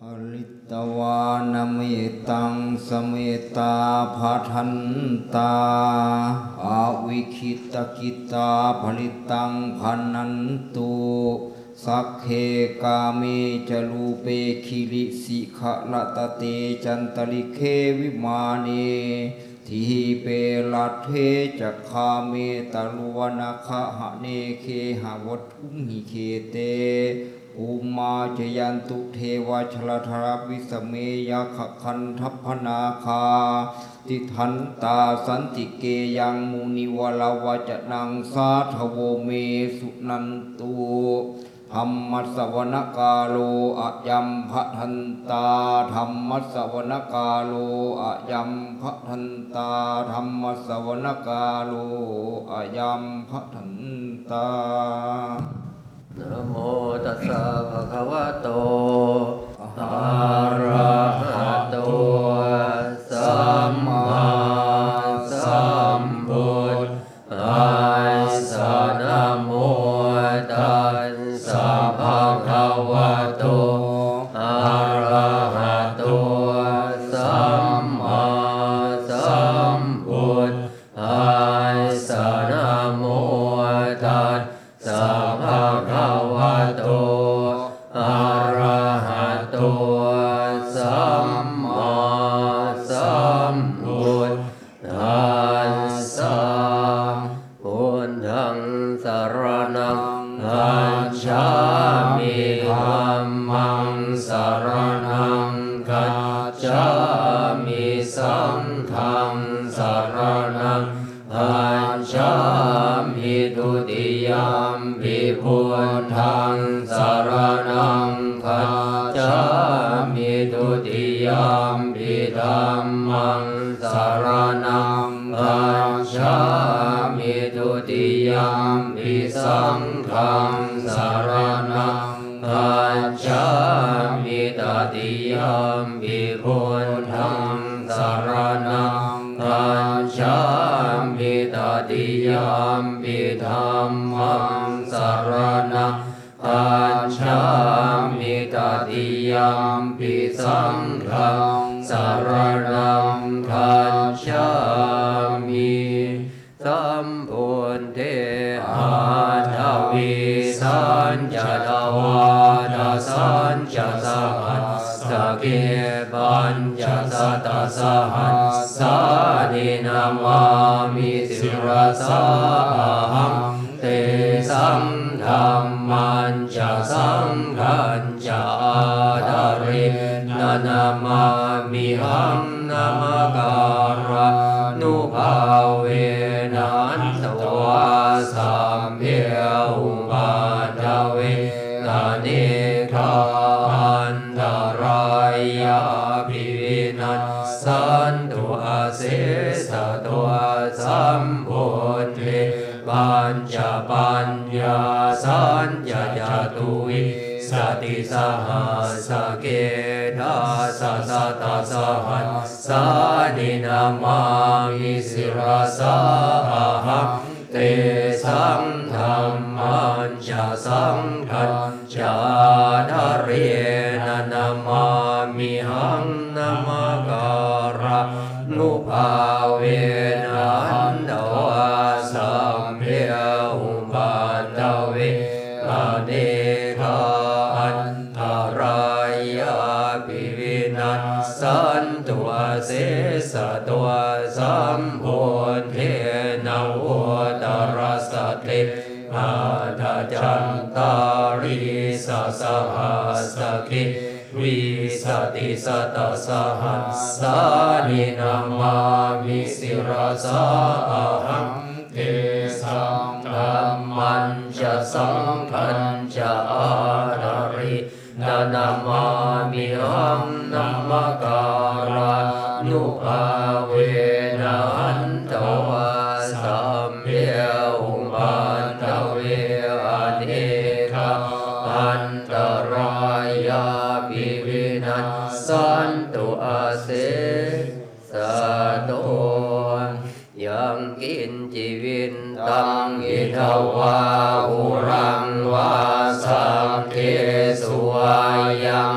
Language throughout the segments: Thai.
อลิตวานเมตังสเมตาภาทันตาอาวิคิตกิตาผลิตังพันนันตุสักเคกาเมจลูเปคิลิสิขะละตะเตจันตลิเควิมาเนทีเปลัทเทจักขาเมตลุวนาคะหะเนเคหะวัตถุหิเคเตอุมาจยันตุเทวชลธรวิสเมยขคันทัพพนาคาติทันตาสันติเกยังมุนิวลาวจนังสาทโวเมสุนันตุธรรมสวนกาโลอะยัมภทันตาธรรมสวนกาโลอะยัมภทันตาธรรมสวนกาโลอะยัมภทันตานะโมตัสสะภะคะวะโตอะระหะโตสัมมาสัมพุทธัสสะนะโมตัสสะภะคะวะโตอะระหะโตสัมมาสัมพุทธัสสะนะโมตัสสะภะคะวะโตอะระหะโตสัมมาสัมพุทธัสสะพุทธังสรณังคัจฉามิธัมมังสรณังคัจฉามิสังฆังสรณังคัจฉามิทุติยมปิพุทธังสรณังคัจฉามิทุติยมปิธัมมังสรณังคัจฉามิทุติยมปิสังฆังสรณังคัจฉามิตติยมปิพุทธังสรณังคัจฉามิตติยมปิธัมมังสรณังคัจฉามิตติยมปิสังฆังสรณังคัจฉามิสัมพุทเทอาทวิสัญจทวาทสัญจสหัสสะเกปัญจสัตตสหัสสะนินามามิสิรสาหังเตสัมธัมมันจะสังฆัญจะอาดารินานามามิหังนามาการะนุภาเวนันตวาสัมเพอุปาทเวกาเนคาอันตรายาภิวินัสสันตุอาเสสะตัวสัมพุทเทปัญจปัญญาสัญญาจตุวิสติสหัสเกธาสัสตสหัสสานินามามิสิรสาหังเตสัมธัมมันจะสังฆัญจะดาเรนะนามามิหังนามาการะนุภาเวนันตวาสัมเพอุปาทเวกาเนคาอันตรายาภิวินัสสันตุอาเสสะตัวสัมพุทเทนะโวตรัสสะเทอาทาจันตาริสะสหัสสะเกวิสติสัตตสหัสสานินามามิสิรสาหังเตสังธัมมันจะสังฆัญจะอาดารินานามามิหังนามาการะนุภาเวนันตวาสัมเพอุปันตเวอเนกาอันตรายาภิวินัสสันตุอาเสสะโตยังกินจิวินตังอิทวาหุรังวาสังเกสุวายังรั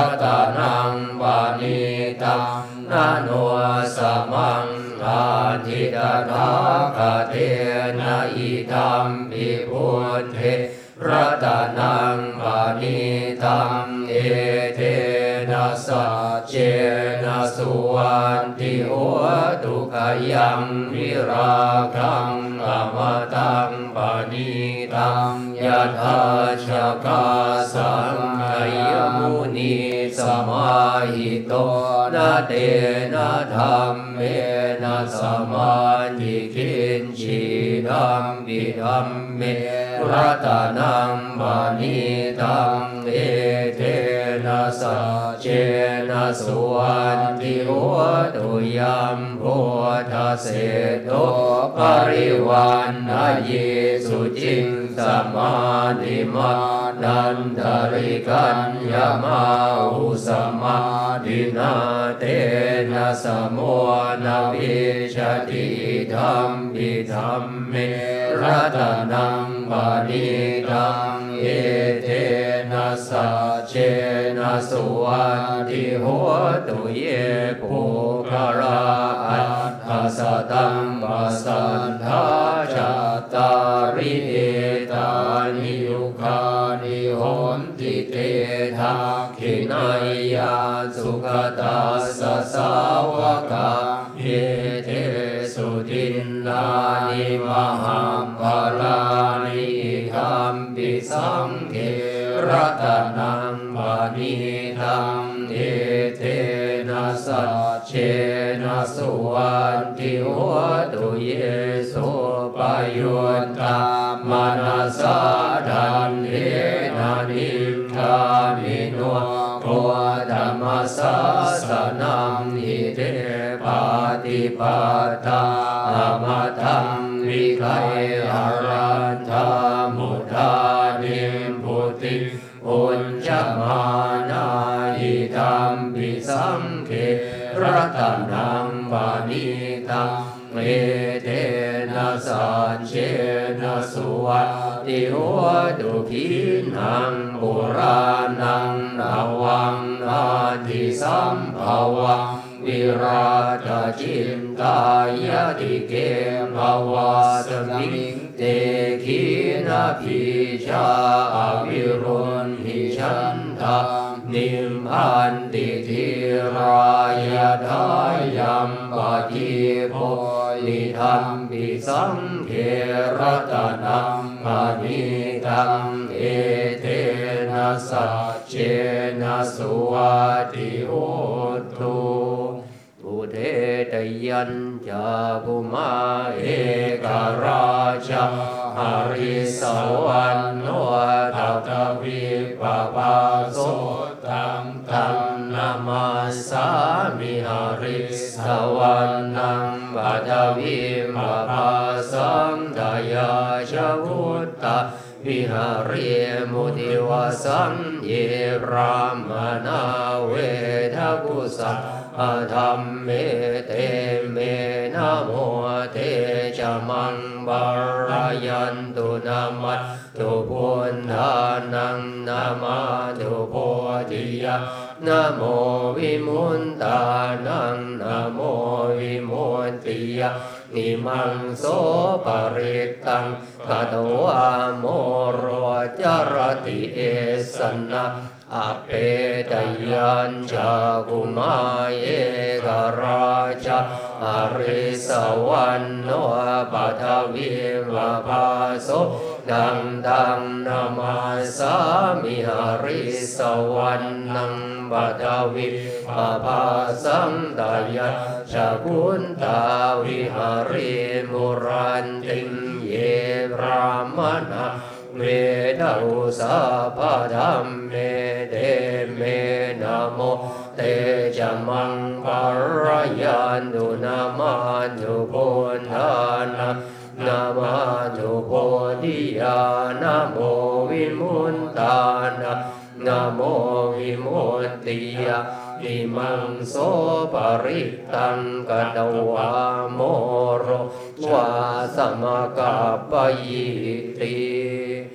ตนังวานิตังนาโนสมังอาทิตถาคเทนะอิธัมปิพุทเทรัตนังวานิตังเอเทนะสัจเจนะสุวันติโหตุขยังวิราคังอมตังปานิตังยถาชกาสังขยมุนีสมาหิโตนะเตนะธัมเมนะสมาธิกินชีธัมปิธัมเมรัตนังวานิตังเอเทนะสัจเจนะสุวันติโหตุยัมโพธาเสโตปริวันนะเยสุจิงสมาธิมานันทริกัญญามาอุสมาดินาเตนะสโมนะวิชติธัมปิธัมเมรัตนังวานิตังเอเทนะสัจเจนะสุวันติโหตุเยปุคราอัตถสตัมปัสสัทธาจัตตาริเอตานิยุคานิโหนติเตทาขินายยาสุขตาสสาวกาเยเทสุทินนานิมหัมภาลานิธัมปิสังเฆรัตนังวานิตังเอเทนะสัจเจนะสุวันติโหตุเยสุปยุตตามนัสสะดันเทนะนิคามิโนโคธรรมสัสสนังหิเตปาติปัตตาอมตังวิคัยหารันธามุทานิพุติอุญจมานาหิธัมปิสังเขรัตนังวานิตังเอเทนะสัจเจนะสุวัติโหตุขินังปุรานังนาวังนาทิสัมภวังวิราชจินตายติเกภวาสมิงเตขีนาภิชาอวิรุณหิชันทานิมพันติธิรายทายัมปะทิโพนิธัมปิสังเขรัตนังวานิตังเอเทนะสัจเจนะสุวัติโหตุอุเทตยัญจาภุมาเอกราชาหริสวรรณโนทัตวิปปาโสตังตังนามาสามิหริสวรรณังปัทวิปปาสังทายาชวุตตาวิหาริมุติวสังเยรามนาเวทกุสัอธรรมเมเตเมนะโมเตจมังบารายันตุนามัตตุพุทธานังนามาตุโพธิยะนะโมวิมุตตานังนะโมวิมุตติยะนิมังโสปริตตังกตวะโมโรจรติเอสันนะอเปตยัญจาภุมาเอกราชาหริสวรรณโนปัทวิวภาโสดังดังนามาสามิหริสวรรณังปัทวิวภาสังตายะชะพุนตาวิหาริมุรันติงเยพรามณะเวทะอุสาภะธัมเมเตเมนะโมเตจมังปารายันตุนามาตุพุทธานะนะมาตุโพธิยานะโมวิมุตตานะนะโมวิมุตติยะอิมังโสปริตตังกตวะโมโรวาสมกัปปยิติธ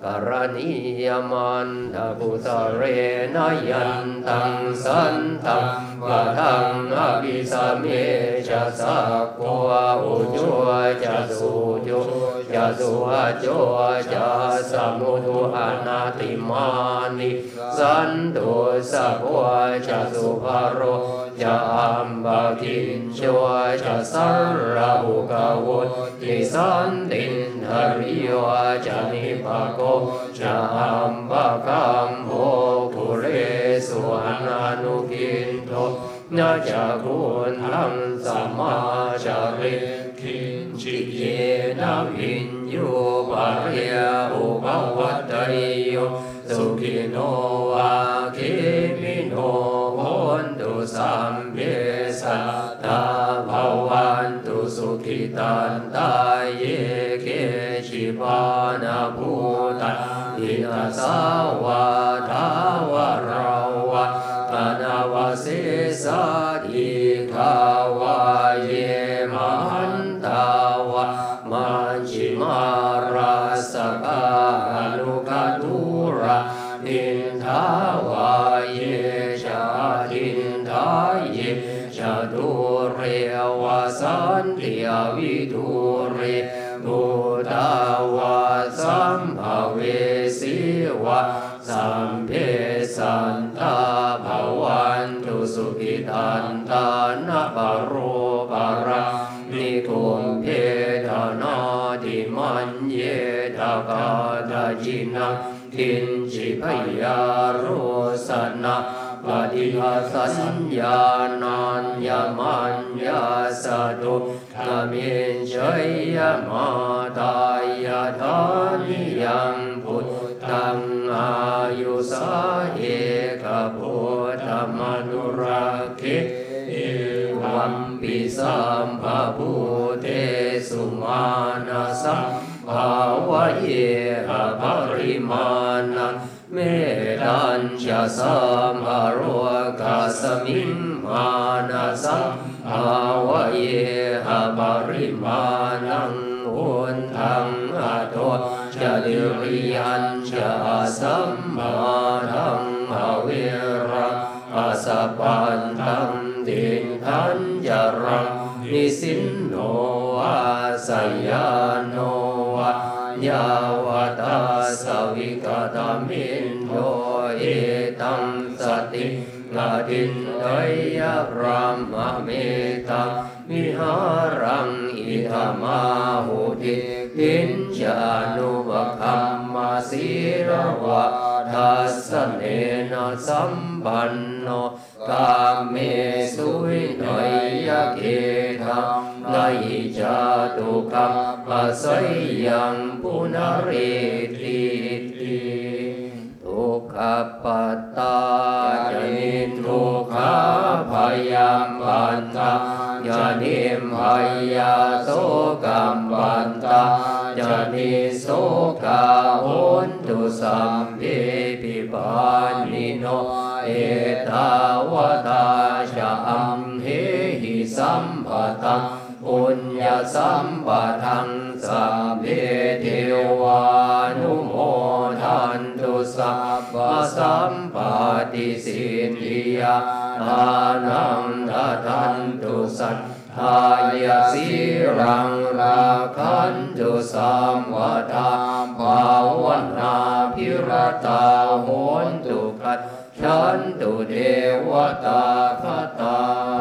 รณียมันตะกุสเรนยันตังสันตังวะทังอภิสัมเมจะสักโกอุจุจะสุจุจะสุอาโจจะสมุทุอนาติมานิสันตุสัพวะจะสุภโรจะอัมบากินโชจะสัรระอุกาวุติสันตินหริโยจะนิปโกจะอัมบาคัมโภกุเรสุอนานุกินโทนาจะกุณทังสัมมาจาริคินจิเยนะวินโยปะเรียอุปวัตติโยสุขิโนวาคิมิโนโหนตุสัมเภสัตตาภวันตุสุขิตันตายเยเกชิปานาภูตันอินาสาวาทาวราวะปนาวเสสะอิขาวาเยมหันตาวะมัญชิมาราสกาอนุกาตุระอินทาวาเยชาทินทายเยชาตุเรวะสันติอวิทุเรบุตาวาสัมภเวสีวะสัมเพสันตาภวันตุสุขิตันตานะปโรปรังนิคุมเพทนาติมันเยทากาทาจินังทินจิพยารุสนะปฏิภาสัญญานัญญมัญญาสตุขมินชัยยมาตายาธานิยังพุทธังอายุสาเอกพุทธมนุรักขิวัมปิสัมภพุเทสุมานาสัมภาวะเยอภริมาณังเมตัญจะสัมภโรกัสมิงมานาสัมภาวะเยอภริมาณังอุนทังอะโตจะดิริยัญจะสัมมาทังอเวรังอาสะปันตังตินทัญจรังนิสินโนอาสยานโนยาวตาสวิกตามินโยเอตังสติงาดินเตยรามเมตังมิหารังอิธามาหุติกินจานุวคัมมาสีรวะทัสสเนนะสัมปันโนกาเมสุวินัยยะเกทังนายิจาตุกัมปัสสัยยังปุณริติทุกขปัตตาจนิทุกขาพยามปันตาจนิมพยาโสกัมปันตาจนิโสกาโหนตุสัมเพปิปานิโนเอตาวตาชะอัมเหหิสัมปตังปุญญสัมปทังสัพเพเทวานุโมทันตุสัพพสัมปติสิทธิยาทานังทันตุสัทธายาสิรังราคันตุสัมวทาภาวนาภิรตาโหนตุกัจฉันตุเทวตาคตา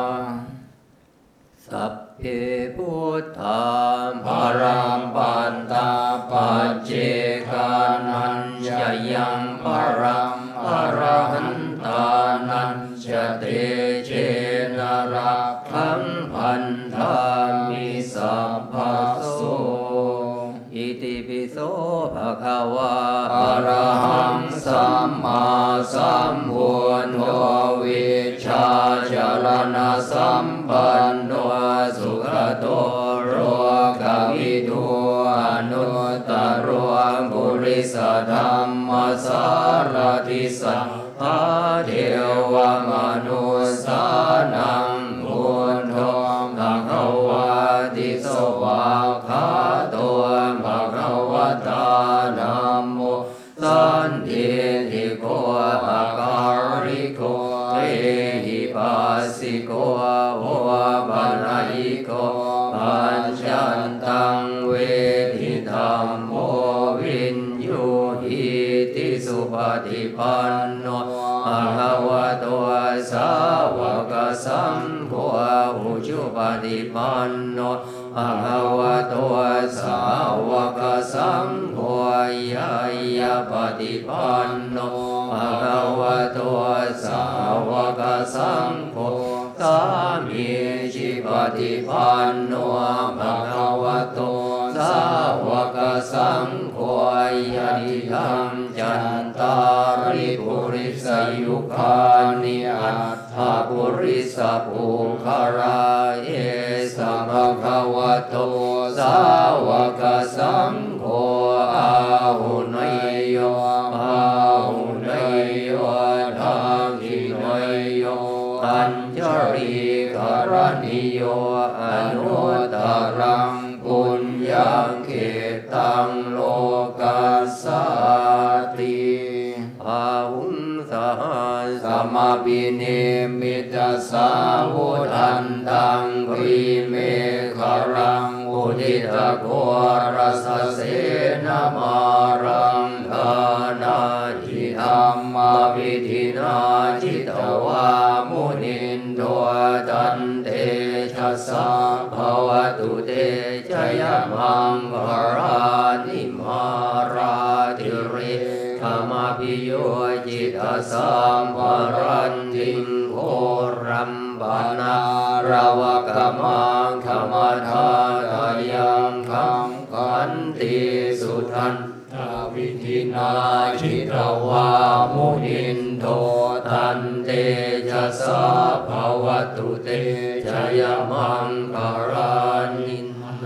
สัพเพพุทธาภรัมปันตาปัจเจกานัญจยังภรัมอรหันตานัญจเตเจนะรักขังพันธามิสัพพโสอิติปิโสภะคะวะอะระหังสัมมาสัมพุทโธวิชชาจรณะสัมปันโนสุขโตโรกวิทูอนุตตรบุริสธรรมสารติสัทธาเทวมนุสานังพุทโธภะคะวะติสวากขาโตภะคะวะตานะโมสิโกโหปนายิโกปัญจันตังเวทิธัมโมวินยูหิติสุปฏิปันโนภะคะวะโตสาวกสังโฆอุชุปฏิปันโนภะคะวะโตสาวกสังโฆยายาปฏิปันโนภะคะวะโตสาวกสังโฆสามีจิปฏิปันโนภะคะวะโตสาวกสังโฆยะติธัมจันตาริปุริสยุคานิอัตถปุริสปุคาราเอสภะคะวะโตสาวกสังโฆอาหุเนยโยอาหุเนยโยทักขิเนยโยปัญจริกรณิโยอนุตตรังปุญญังเขตังโลกัสสติอาหุงสหัสสมาปิเนมิตาสาวุทันตังปริเมฆรังอุทิตโกรัสเสนามารังธานาทิธรรมวิธินาจิตวามุนินโทตันเตชะสะภวตุเตชยมังคารานิมาราธิริธรรมปิโยจิตสัมภรันติงโครัมปนารวกมังขมัทาทายังคัมขันติสุทันทวิธินาจิตวามุนินโทตันเตชะสะภวตุเตชยมังคารานิ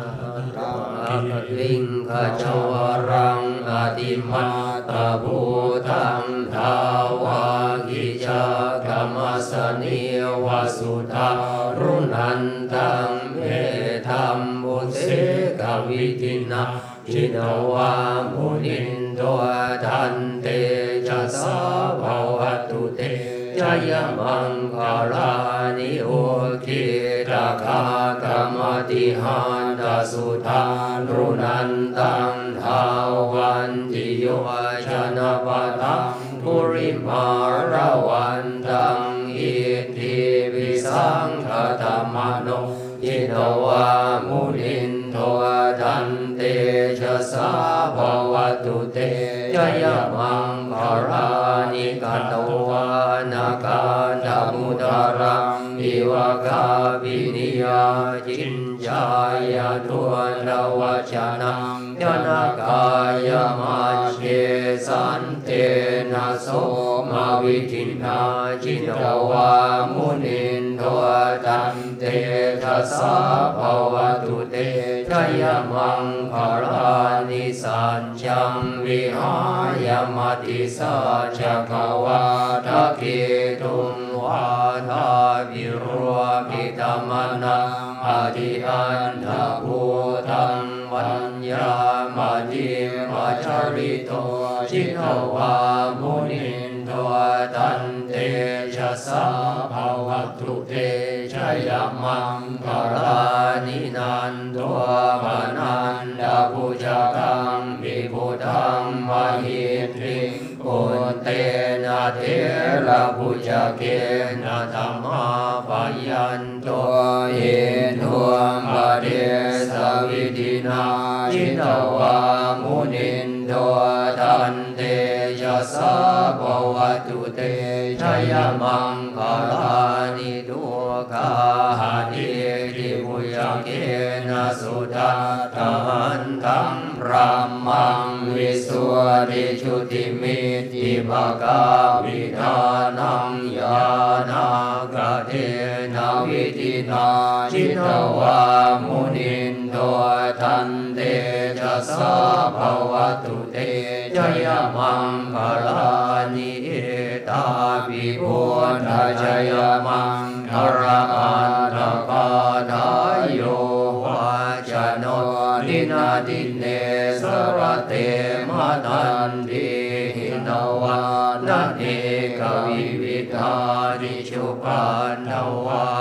วิงขจวรังอติมาตาภูตังทาวากิจากรรมสเนวสุทารุนันตังเมธัมบุเสกวิทินาจิตวามุนินโททันเตชะสะภวตุเตชยมังคารานิโอคิตาคากรรมติหันตสุทารุนันตังทาวันติโยชนะปะทังปุริมาระวันตังอิติปิสังฆธรรมโนจิตวามุนินโททันเตชะสะภวตุเตชยมังคารานิกัตวานาคาธมุตรังอิวกาปินิยาจินจายาทุนวชนังยนากายมัจเจสันเตนะโสมาวิทินาจิตวามุนินโทตันเตชะสะภวตุเตชยมังคารานิสัจจังวิหายมติสัจจควาทะเกตุงวาทาวิโรปิตมนังอธิอันทภูตังวัญญามาจิมาจาริโตจิตวามุนินโทตันเตชะสะภวตุเตชยมังคารานินันโทปนันดาภูจกังวิภูตังมหิตริปุตเตนะเทระภูจเกนะธัมมาปยันโตเยนุมปะเดสวิธินาจิตวามุนินโทตันเตชะสะภวตุเตชยมังคารานิทุกขานิทิพุยเกนะสุทาทันตังพระมังวิสุทธิชุติมิติภกาวิธานังญาณกเทนะวิธินาจิตวามุนินโททันเตชะสะภวตุเตชยมังคารานิเอตาปิพุทธชยมังคาราอันทกาทายโยวาจโนดินาดิเนสรเตมตันติหินวานาเนกวิวิธานิชุปันนวา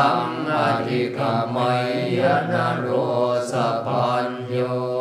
สังอธิกรรมัยยนะโรสปัญโย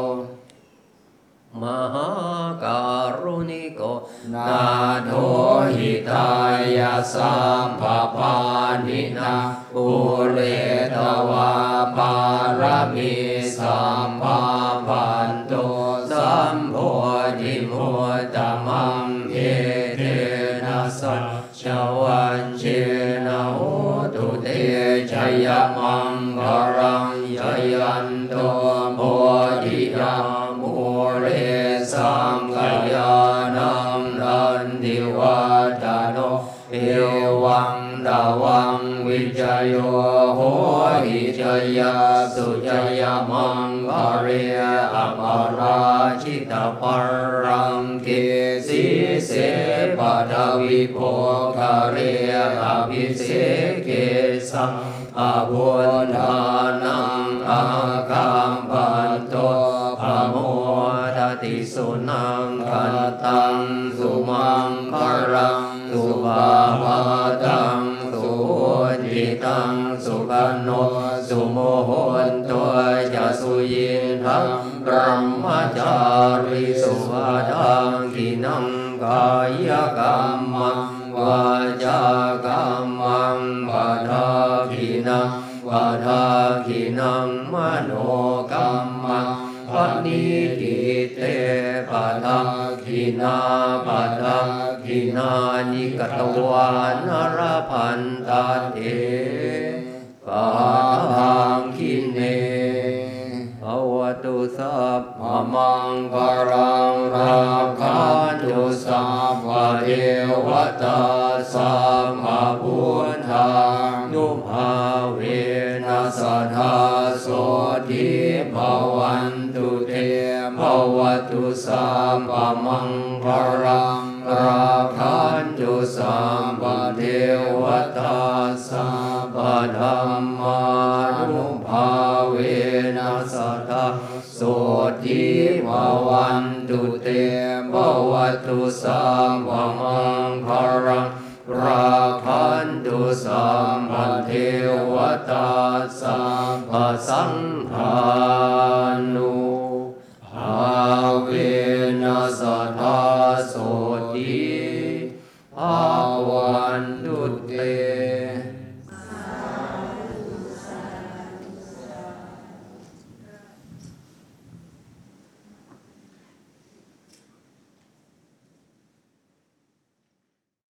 มหาการุณิโกนาโถหิตายาสัมภปานินาปุเรตวาปารมีสัมภาปันโตสัมโพธิมุตตมังเอเทนะสัจจวันเชนะโหตุเตชยมังคารังยยันโตโพธิยามุเรสังขยานังรันติวัฏโนเอวังดาวังวิจโยโหหิจยาสุจยมังคาเรอปาราชิตปรังเกสีเสปะทวิโภคาเรอภิเสเกสังอาบุญทานังอาคัมปันโตภโมทติสุนังคันตังสุมังคารังสุภาภาตังสุจิตังสุขันโนสุโมโหนตัวจะสุยินทังบรมจาริสุวาทังกินังกายกรรมังวาจากรรมังวาทากินังวาทากินังมโนกรรมังปณิทิเตปะทากินาปะทากินานิกตวานรพันตเตปะทังคิเนภวตุสัพพมังคารังราคันตุสัพพเทวตาสัมมาพุทธังนุภาเวนัสสทาโสทิภวันตุเตภวตุสัพพมังคารังราคันตุสัมปเทวตาสัพพธัมมานุภาเวนัสสทาโสทิภวันตุเตภวตุสัพพมังคารังราคันตุสัมปเทวตาสัพพสังฆานุภาเวนัสสทาโสทิภวัน